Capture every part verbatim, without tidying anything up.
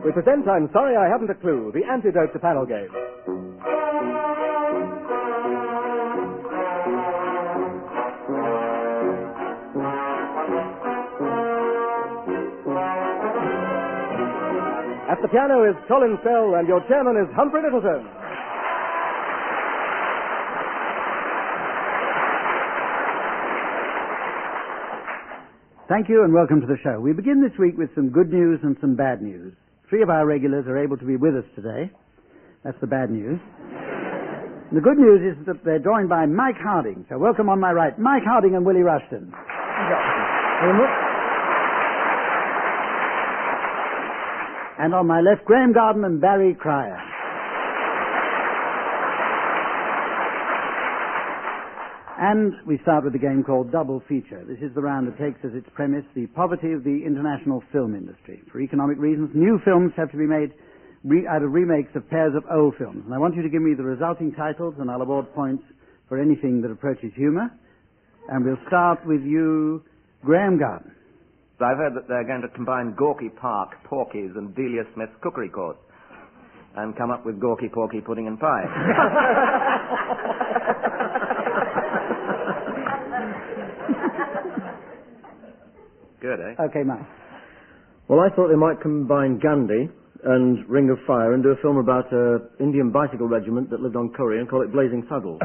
We present I'm Sorry I Haven't a Clue, the antidote to panel game. At the piano is Colin Sell, and your chairman is Humphrey Littleton. Thank you and welcome to the show. We begin this week with some good news and some bad news. Three of our regulars are able to be with us today. That's the bad news. The good news is that they're joined by Mike Harding. So welcome on my right, Mike Harding and Willie Rushton. And on my left, Graham Garden and Barry Cryer. And we start with a game called Double Feature. This is the round that takes as its premise the poverty of the international film industry. For economic reasons, new films have to be made re- out of remakes of pairs of old films. And I want you to give me the resulting titles, and I'll award points for anything that approaches humour. And we'll start with you, Graham Garden. I've heard that they're going to combine Gorky Park, Porky's, and Delia Smith's cookery course and come up with Gorky, Porky, Pudding and Pie. Good, eh? Okay, Mike. Well, I thought they might combine Gandhi and Ring of Fire and do a film about an Indian bicycle regiment that lived on curry and call it Blazing Saddles.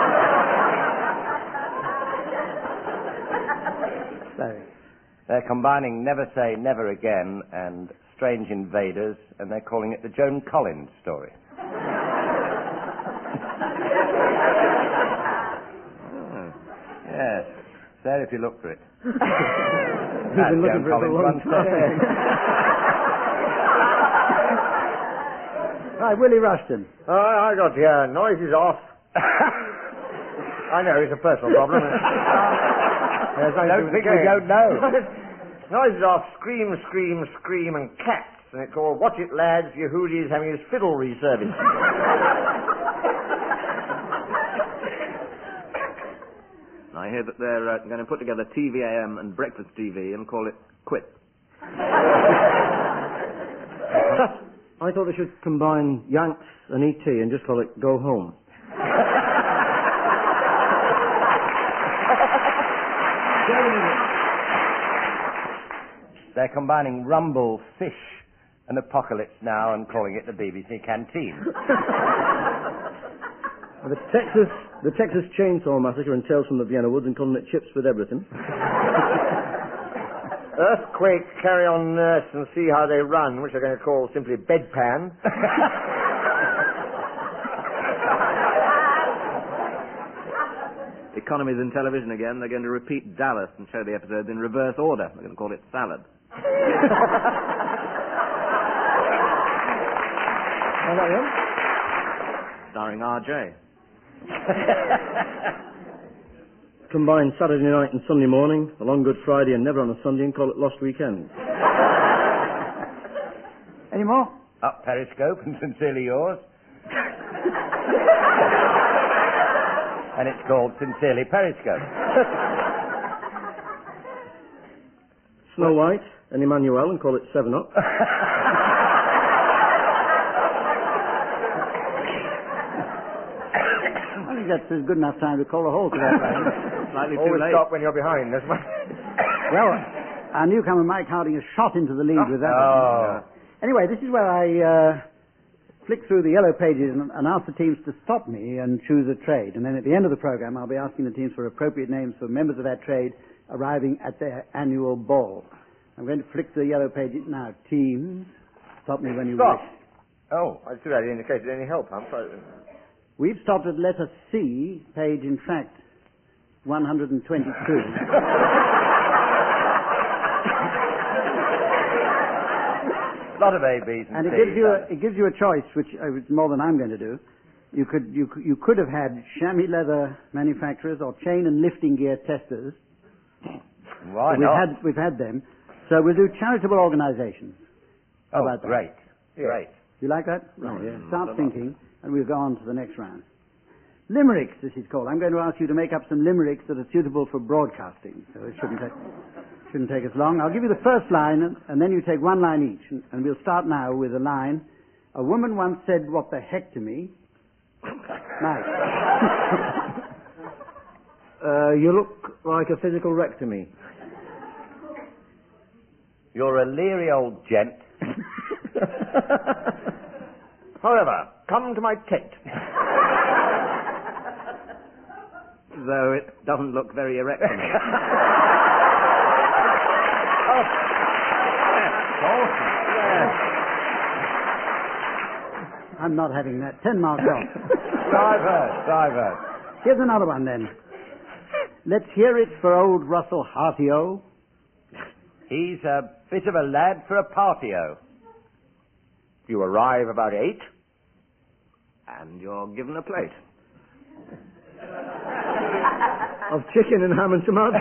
Sorry. They're combining Never Say Never Again and Strange Invaders, and they're calling it the Joan Collins story. Oh, yes. There, if you look for it. You've been looking for it for a long time. Right, Willie Rushton. Oh, I got your noises off. I know, it's a personal problem. There's nothing to do with the think we game. don't know. Noises off, scream, scream, scream, and cats. And it's called Watch It Lads, Yehudi's having his fiddle reserviced. I hear that they're uh, going to put together T V A M and Breakfast T V and call it Quit. I thought they should combine Yanks and E T and just call it Go Home. They're combining Rumble, Fish, and Apocalypse Now and calling it the B B C Canteen. The Texas, the Texas Chainsaw Massacre and Tales from the Vienna Woods and calling it Chips with Everything. Earthquake, Carry On Nurse, and See How They Run, which they're going to call simply Bedpan. Economies in television again. They're going to repeat Dallas and show the episodes in reverse order. They're going to call it Salad. Starring R J. Combine Saturday night and Sunday morning, a long Good Friday and never on a Sunday, and call it Lost Weekend. Any more? Up Periscope and Sincerely Yours. And it's called Sincerely Periscope. Snow White and Emmanuel and call it Seven Up. I think that's a good enough time to call a halt to that round. Slightly too Always late. stop when you're behind, that's what... Well, our newcomer Mike Harding has shot into the lead with that Oh. one. Anyway, this is where I uh, flick through the yellow pages and, and ask the teams to stop me and choose a trade. And then at the end of the program, I'll be asking the teams for appropriate names for members of that trade arriving at their annual ball. I'm going to flick the yellow pages now. Teams, stop me when you Stop. wish. Oh, I see that indicated any help, I'm sorry. We've stopped at letter C, page, in fact, one hundred twenty-two. A lot of A, B's and, And it C's. gives you a, it gives you a choice, which uh, is more than I'm going to do. You could you could- you could have had chamois leather manufacturers or chain and lifting gear testers. Why But we've not? had we've had them. So we'll do charitable organisations. How oh, about that? great. Yeah. Great. You like that? Right. yeah. Start thinking, and we'll go on to the next round. Limericks, this is called. I'm going to ask you to make up some limericks that are suitable for broadcasting. So it shouldn't take. Shouldn't take us long. I'll give you the first line, and, and then you take one line each. And, and we'll start now with a line. A woman once said, "What the heck" to me. Nice. Uh, you look like a physical wreck to me. You're a leery old gent. However, come to my tent. Though it doesn't look very erect to me. Oh. Awesome. Yes. I'm not having that. Ten marks off. Divers, divers. Here's another one then. Let's hear it for old Russell Hartio. He's a bit of a lad for a party-o. You arrive about eight. And you're given a plate. Of chicken and ham and tomatoes.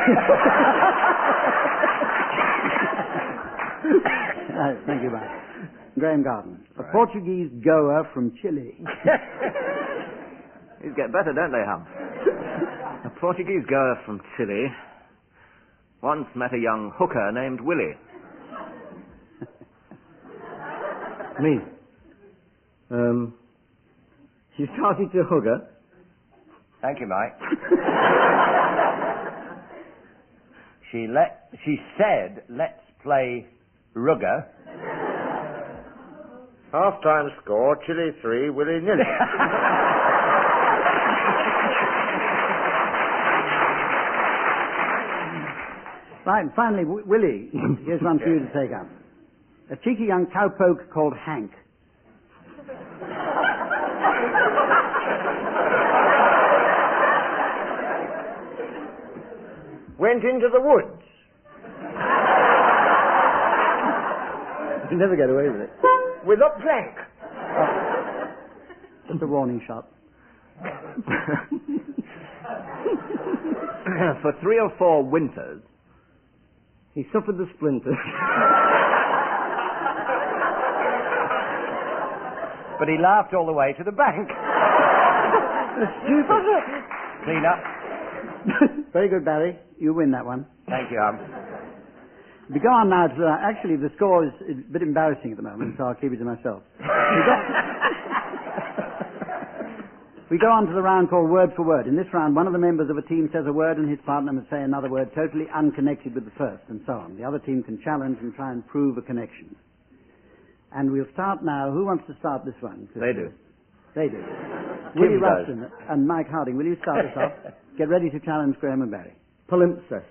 Right, thank you, Mike. Graham Garden. A Portuguese goer from Chile. These get better, don't they, Hum? A Portuguese goer from Chile once met a young hooker named Willie. Me. Um, she started to hug her. Thank you, Mike. she let. She said, "Let's play rugger." Half-time score: Chile three, Willie nil. Right, and finally, w- Willie, here's one for you to take up. A cheeky young cowpoke called Hank. Went into the woods. You never get away with it. With a plank. Just a warning shot. For three or four winters, He suffered the splinters. But he laughed all the way to the bank. Stupid. Clean up. Very good, Barry. You win that one. Thank you, Hum. We go on now to the, actually the score is a bit embarrassing at the moment, so I'll keep it to myself. We go, we go on to the round called Word for Word. In this round, one of the members of a team says a word and his partner must say another word totally unconnected with the first, and so on. The other team can challenge and try and prove a connection. And we'll start now. Who wants to start this one? they do. They do. Willie does. Rushton and Mike Harding, will you start us off? Get ready to challenge Graham and Barry. Palimpsest.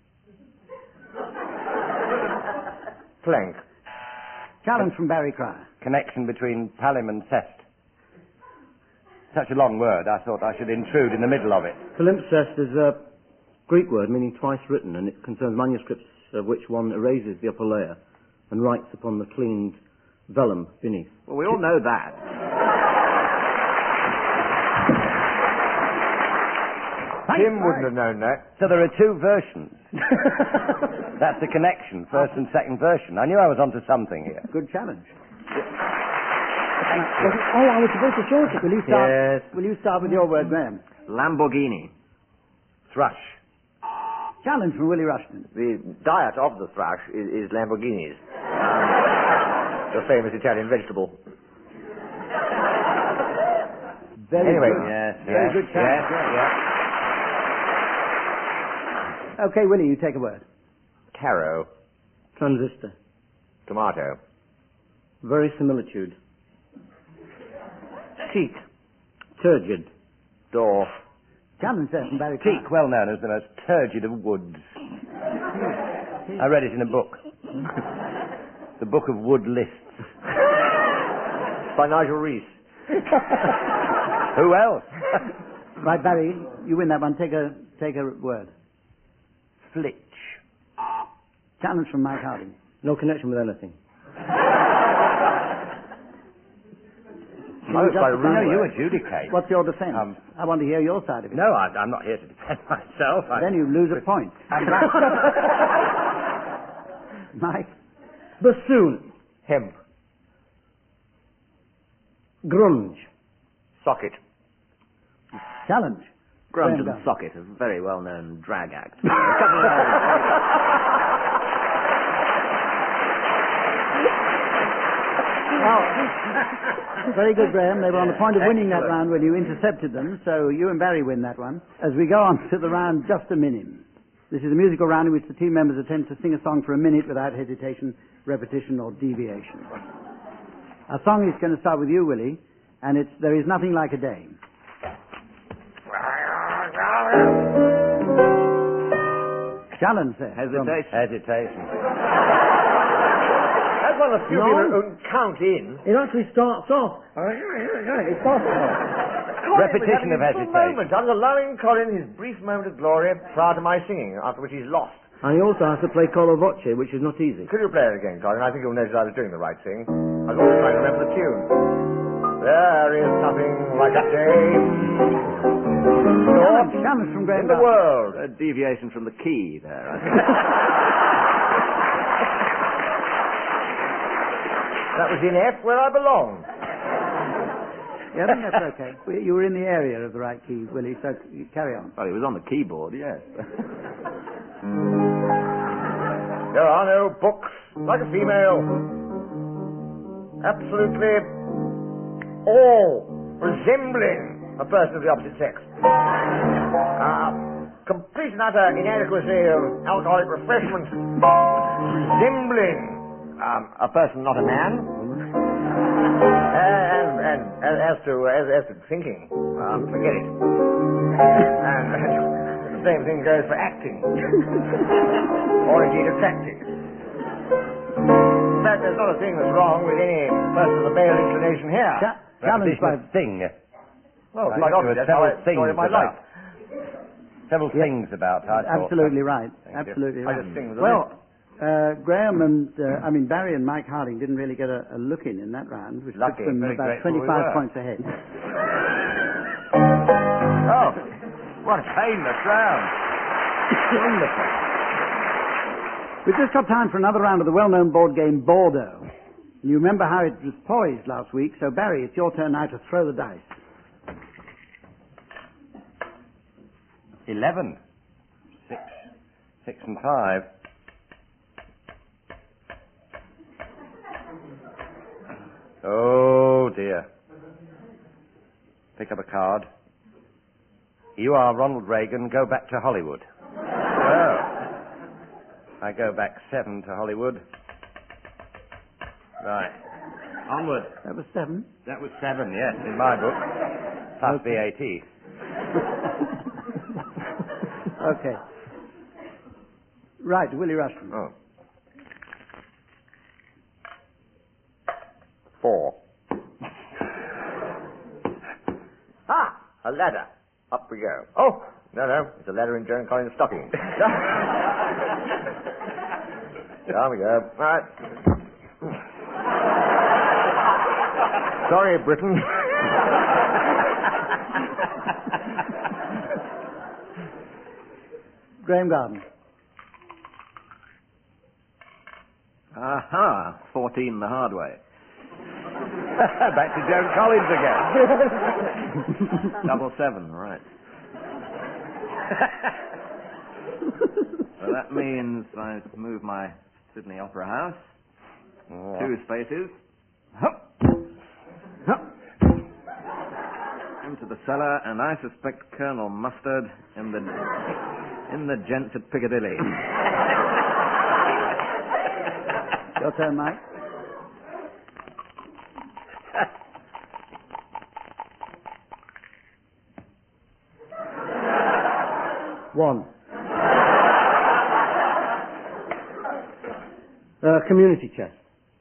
Plank. Challenge from Barry Cryer. Connection between palim and cest. Such a long word, I thought I should intrude in the middle of it. Palimpsest is a Greek word meaning twice written, and it concerns manuscripts of which one erases the upper layer and writes upon the cleaned vellum beneath. Well, we all know that. Tim wouldn't have known that. So there are two versions. That's the connection, first and second version. I knew I was onto something here. Good challenge. Oh, I was supposed to short it. Will you start? Yes. Will you start with your word, Graham? Lamborghini. Thrush. Challenge from Willie Rushton. The diet of the thrush is, is Lamborghinis. Um, the famous Italian vegetable. Very Anyway, good. yes, Very yes, good yes, challenge. yes. Okay, Willie, you take a word. Taro. Transistor. Tomato. Verisimilitude. Teak. Turgid. Door. Challenge there from Barry Cryer. Teak, well known as the most turgid of woods. I read it in a book. The Book of Wood Lists. By Nigel Rees. Who else? Right, Barry, you win that one. Take a take a word. Flitch. Challenge from Mike Harding. No connection with anything. Can Oh, you it's by justify- no, you adjudicate. What's your defence? Um, I want to hear your side of it. No, I, I'm not here to defend myself. I, Then you lose a point. Mike, Bassoon. Hemp. Grunge. Socket. challenge. Grunge Graham and Garden. Socket, a very well-known drag act. A couple of Very good, Graham. They were on the point of winning that round when you intercepted them, so you and Barry win that one. As we go on to the round Just a Minim. This is a musical round in which the team members attempt to sing a song for a minute without hesitation, repetition, or deviation. Our song is going to start with you, Willie, and it's There Is Nothing Like a Dame. Challenge, sir. Hesitation. Hesitation. That's one of the few No. people who count in. It actually starts off. It starts off. Repetition of hesitation. hesitation. Moment. I was allowing Colin his brief moment of glory prior to my singing, after which he's lost. And he also has to play Colo Voce, which is not easy. Could you play it again, Colin? I think you'll notice I was doing the right thing. I was also trying to remember the tune. There is nothing like a dame Challenge, challenge from Graham in the Garden. world. A deviation from the key there, I think. That was in F, where I belong. Yeah, I think that's okay. We- You were in the area of the right key, Willie, so you carry on. Well, he was on the keyboard, yes. There are no books like a female. Absolutely all resembling a person of the opposite sex. Uh, complete and utter inadequacy of alcoholic refreshment. Resembling um, a person, not a man. And, and, and as to as, as to thinking, um, forget it. And the same thing goes for acting, or indeed attracting. In fact, there's not a thing that's wrong with any person of the male inclination here. Cha- challenge Repetition by... of thing. Well, I quite think obvious. there That's how were I several story of my things life. about. Several things about, I thought. Absolutely right. Thank you. Absolutely I right. just sing with the Well, uh, Graham and, uh, I mean, Barry and Mike Harding didn't really get a, a look in in that round, which Lucky. puts them Very about grateful we twenty-five were. points ahead. Oh, what a painless round. Wonderful. We've just got time for another round of the well-known board game Bordeaux. And you remember how it was poised last week, so Barry, it's your turn now to throw the dice. Eleven. Six. Six and five. Oh, dear. Pick up a card. You are Ronald Reagan. Go back to Hollywood. Oh. I go back seven to Hollywood. Right. Onward. That was seven. That was seven, yes, in my book. Plus V A T. Okay. Right, Willie Rushton. Oh. Four. Ah, a ladder. Up we go. Oh, no, no, it's a ladder in Joan Collins' stocking. Down we go. Right. Sorry, Britain. Graham Garden. Aha, fourteen the hard way. Back to Joan Collins again. Double seven, right. So that means I move my Sydney Opera House. Two spaces. Hup. Hup. Into the cellar, and I suspect Colonel Mustard in the in the gents at Piccadilly. Your turn, Mike. One. Uh, community chest.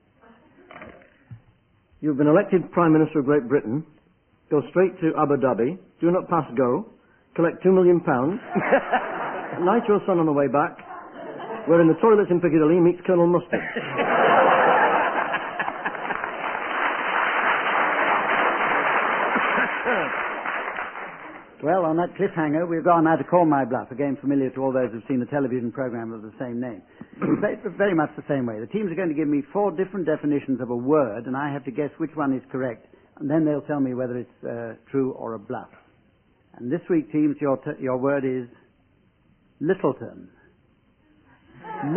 You've been elected Prime Minister of Great Britain. Go straight to Abu Dhabi. Do not pass go. Collect two million pounds. Knight your son on the way back. Where in the toilets in Piccadilly meets Colonel Mustard. Well, on that cliffhanger, we've gone now to Call My Bluff, a game familiar to all those who've seen the television program of the same name. It's very much the same way. The teams are going to give me four different definitions of a word, and I have to guess which one is correct, and then they'll tell me whether it's uh, true or a bluff. And this week, teams, your, t- your word is Littleton.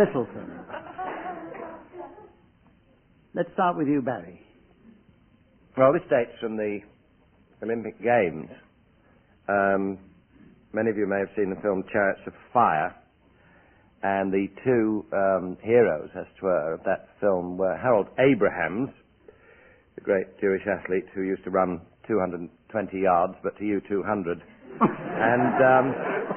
Littleton. Let's start with you, Barry. Well, this dates from the Olympic Games. Um, many of you may have seen the film Chariots of Fire, and the two um, heroes, as it were, of that film were Harold Abrahams, the great Jewish athlete who used to run two hundred twenty yards, but to you two hundred, and um,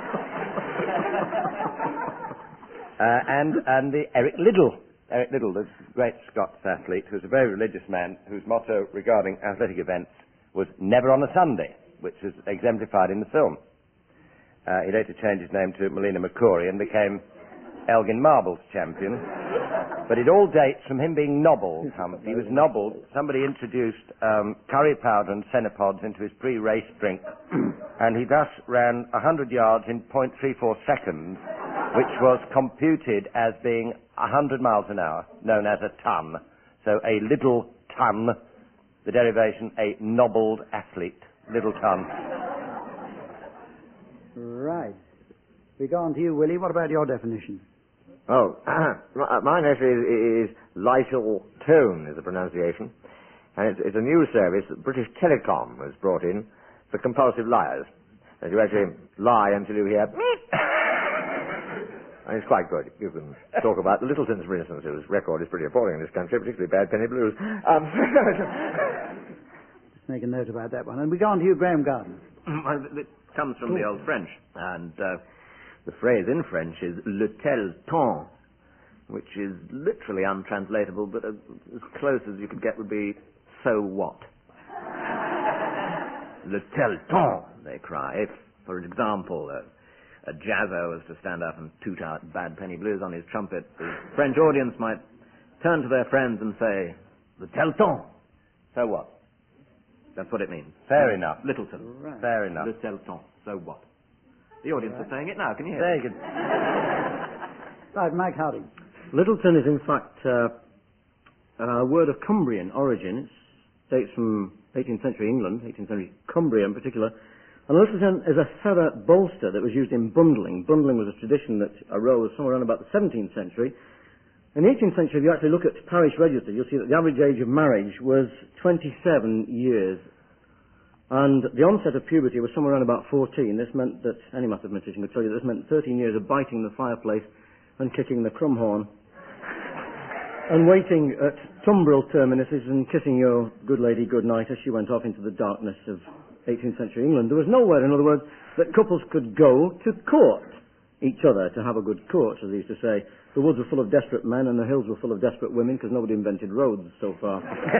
uh, and and the Eric Liddell, Eric Liddell, the great Scots athlete, who was a very religious man, whose motto regarding athletic events was "Never on a Sunday," which is exemplified in the film. Uh, he later changed his name to Melina McCory and became Elgin Marbles champion. But it all dates from him being nobbled. Um, he was nobbled. Somebody introduced um, curry powder and Cenepods into his pre-race drink, and he thus ran one hundred yards in zero point three four seconds, which was computed as being one hundred miles an hour, known as a ton. So a little ton, the derivation, a nobbled athlete, little ton. Right. We go on to you, Willie. What about your definition? Oh, mine actually is, is Lytle Tone is the pronunciation. And it's, it's a news service that British Telecom has brought in for compulsive liars. That you actually lie until you hear meep. And it's quite good. You can talk about the Littletons, for instance, whose record is pretty appalling in this country, particularly Bad Penny Blues. Um, Just make a note about that one. And we go on to you, Graham Garden. Well, it comes from the old French, and uh, the phrase in French is le tel temps, which is literally untranslatable, but as, as close as you could get would be, so what? Le tel temps, they cry. If, for example, a, a jazzer was to stand up and toot out Bad Penny Blues on his trumpet, the French audience might turn to their friends and say, le tel temps, so what? That's what it means. Fair enough. Littleton. Right. Fair enough. Le tel temps, so what? The audience is saying it now, can you hear Very it? good. Right, Mike Harding. Littleton is in fact uh, a word of Cumbrian origin. It dates from eighteenth century England, eighteenth century Cumbria in particular. And Littleton is a feather bolster that was used in bundling. Bundling was a tradition that arose somewhere around about the seventeenth century. In the eighteenth century, if you actually look at parish register, you'll see that the average age of marriage was twenty-seven years. And the onset of puberty was somewhere around about fourteen. This meant that, any mathematician could tell you, this meant thirteen years of biting the fireplace and kicking the crumhorn and waiting at tumbril terminuses and kissing your good lady good night as she went off into the darkness of eighteenth century England. There was nowhere, in other words, that couples could go to court each other, to have a good court, as they used to say. The woods were full of desperate men and the hills were full of desperate women because nobody invented roads so far.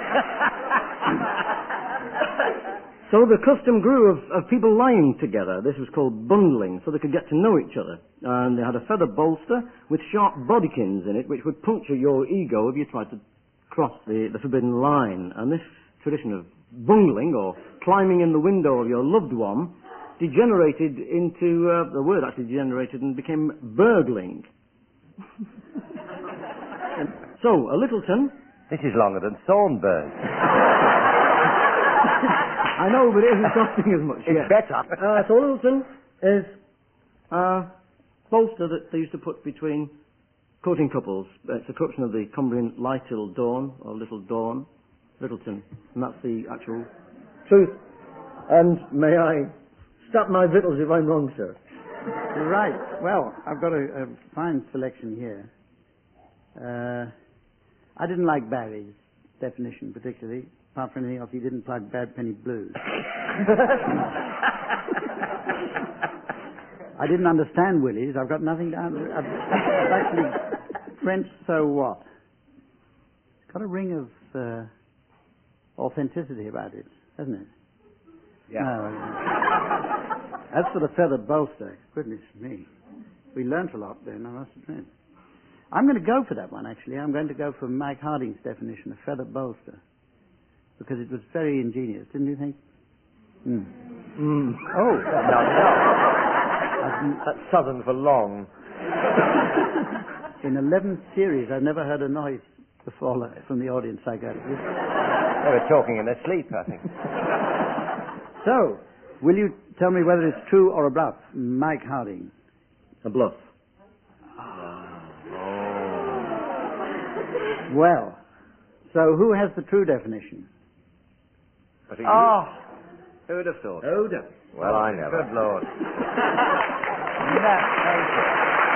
So the custom grew of, of people lying together. This was called bundling, so they could get to know each other. And they had a feather bolster with sharp bodykins in it, which would puncture your ego if you tried to cross the, the forbidden line. And this tradition of bungling, or climbing in the window of your loved one, degenerated into, uh, the word actually degenerated and became burgling. So, a Littleton. This is longer than Thornburg. I know, but it isn't costing as much it's yet. better. Uh, so, a Littleton is a bolster that they used to put between courting couples. It's a corruption of the Cumbrian Lytle Dawn, or Little Dawn, Littleton. And that's the actual truth. And may I stop my victuals if I'm wrong, sir? Right. Well, I've got a, a fine selection here. Uh, I didn't like Barry's definition particularly. Apart from anything else, he didn't plug Bad Penny Blues. I didn't understand Willie's. I've got nothing to answer. I've, I've actually French, so what? It's got a ring of uh, authenticity about it, hasn't it? Yeah. No. As for the feather bolster, goodness me. We learnt a lot then, I must admit. I'm going to go for that one, actually. I'm going to go for Mike Harding's definition of feather bolster. Because it was very ingenious, didn't you think? Mm. Mm. Oh, No, no. That's southern for long. in eleven series, I've never heard a noise before like, from the audience like that. They were talking in their sleep, I think. So, will you tell me whether it's true or a bluff, Mike Harding? A bluff. Well, so who has the true definition? I think Oh, who would have thought? Oh, dear. Well, I never. Good Lord. That's amazing.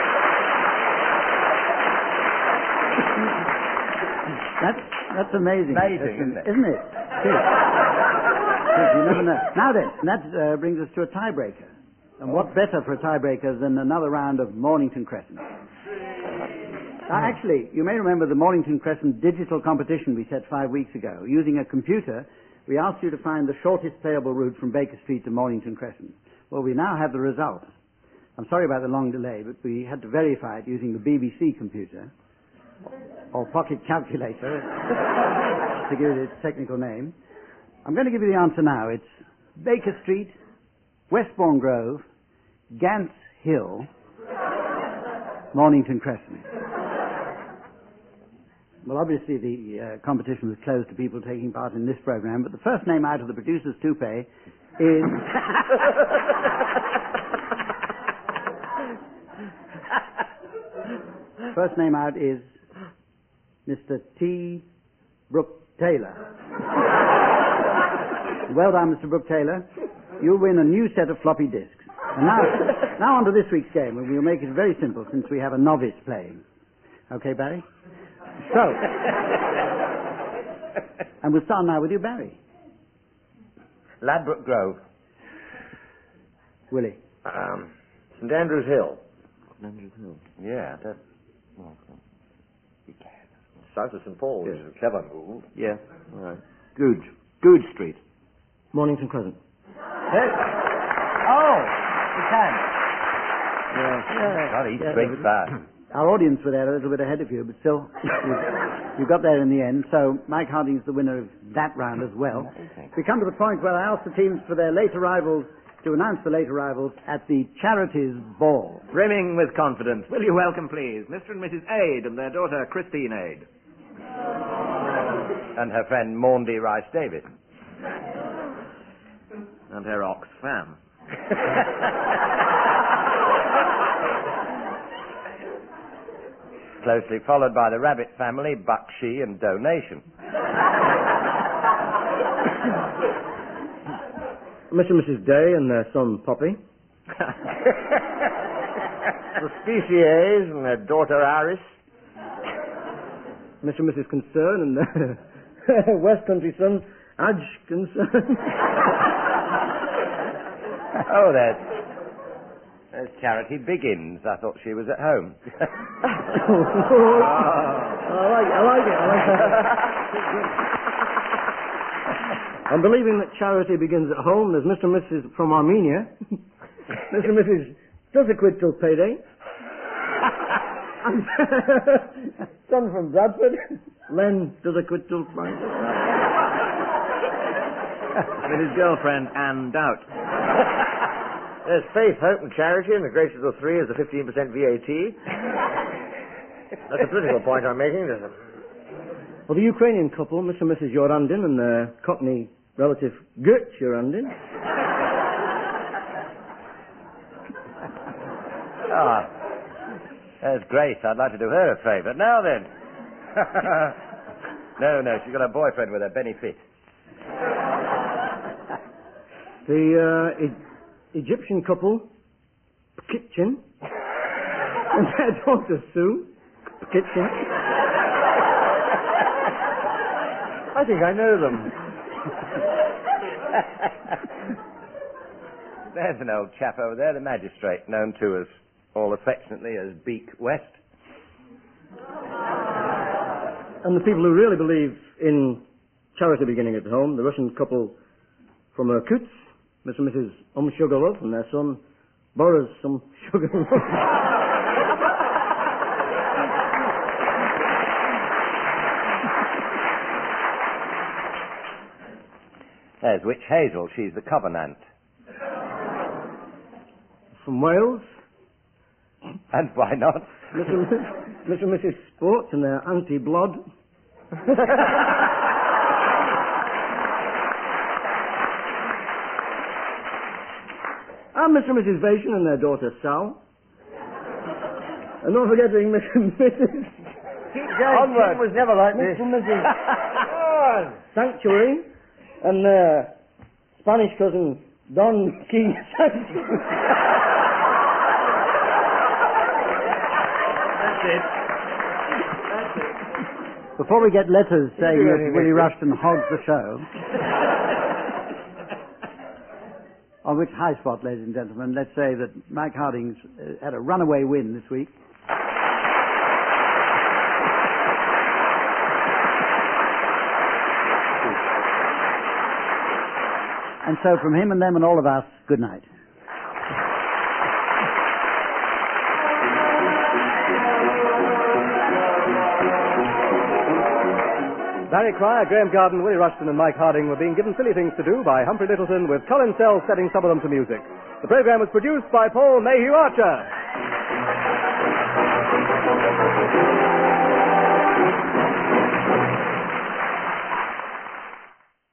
That's, that's amazing. Amazing, That's, isn't it? Isn't it? It is. It is, you never know. Now then, that uh, brings us to a tiebreaker. And what better for a tiebreaker than another round of Mornington Crescent? Now, actually, you may remember the Mornington Crescent digital competition we set five weeks ago. Using a computer, we asked you to find the shortest playable route from Baker Street to Mornington Crescent. Well, we now have the result. I'm sorry about the long delay, but we had to verify it using the B B C computer, or pocket calculator, to give it its technical name. I'm going to give you the answer now. It's Baker Street, Westbourne Grove, Gants Hill, Mornington Crescent. Well, obviously the uh, competition was closed to people taking part in this program, but the first name out of the producer's toupee is... First name out is Mister T. Brooke Taylor. Well done, Mister Brooke Taylor. You'll win a new set of floppy disks. And now, now on to this week's game, and we'll make it very simple since we have a novice playing. Okay, Barry? So, and we'll start now with you, Barry. Ladbroke Grove. Willie. Um, St Andrews Hill. Yeah, that... Oh, South of St Paul's. Yes. Clever move. Yeah, all right. Good. Good Street. Mornington Crescent. Oh, you can. Yeah. God, he's Yeah, big but- fast. Our audience were there a little bit ahead of you, but still, you, you got there in the end. So Mike Harding's the winner of that round as well. We come to the point where I ask the teams for their late arrivals to announce the late arrivals at the Charities Ball. Brimming with confidence. Will you welcome, please, Mister and Missus Aid and their daughter, Christine Aid. And her friend Maundy Rice Davis. And her ox fam. Closely followed by the Rabbit family, Bakshi and Donation. Mister and Missus Day and their son Poppy. The Speciers and their daughter Iris. Mister and Missus Concern and their West Country son Adge Concern. Oh, there's, there's Charity Biggins. I thought she was at home. I like it, I like it, I like it. I'm believing that charity begins at home. There's Mister and Missus from Armenia. Mister and Missus does a quid till payday. And son from Bradford. Len does a quid till Friday. With his girlfriend, Anne Doubt. There's Faith, Hope and Charity, and the greatest of the three is the fifteen percent V A T. That's a political point I'm making. There's a... Well, the Ukrainian couple, Mister and Missus Yorandin and their Cockney relative Gert Yorandin. Ah, there's Grace. I'd like to do her a favour. Now then. No, no, she's got a boyfriend with her, Benny Fitt. The uh, e- Egyptian couple, Kitchen, and their daughter Sue, Kitchen. I think I know them. There's an old chap over there, the magistrate, known to us all affectionately as Beak West. And the people who really believe in charity beginning at home, the Russian couple from Irkutsk, Mister and Missus Umshugalov and their son, Boris Umshugalov. There's Witch Hazel. She's the covenant. From Wales, And why not? Mister and Missus Mister and Missus Sports and their anti-blood. And Mister and Missus Vation and their daughter Sal. And not forgetting Mister and Missus Keep going. Onward. Tim was never like this. Mister and Missus Go on. Sanctuary and uh, Spanish cousin Don King. That's it. That's it. Before we get letters saying do that anything, Willie Chris. Rushton hogs the show, on which high spot, ladies and gentlemen, let's say that Mike Harding's uh, had a runaway win this week. And so from him and them and all of us, good night. Barry Cryer, Graham Garden, Willie Rushton and Mike Harding were being given silly things to do by Humphrey Littleton with Colin Sells setting some of them to music. The program was produced by Paul Mayhew Archer.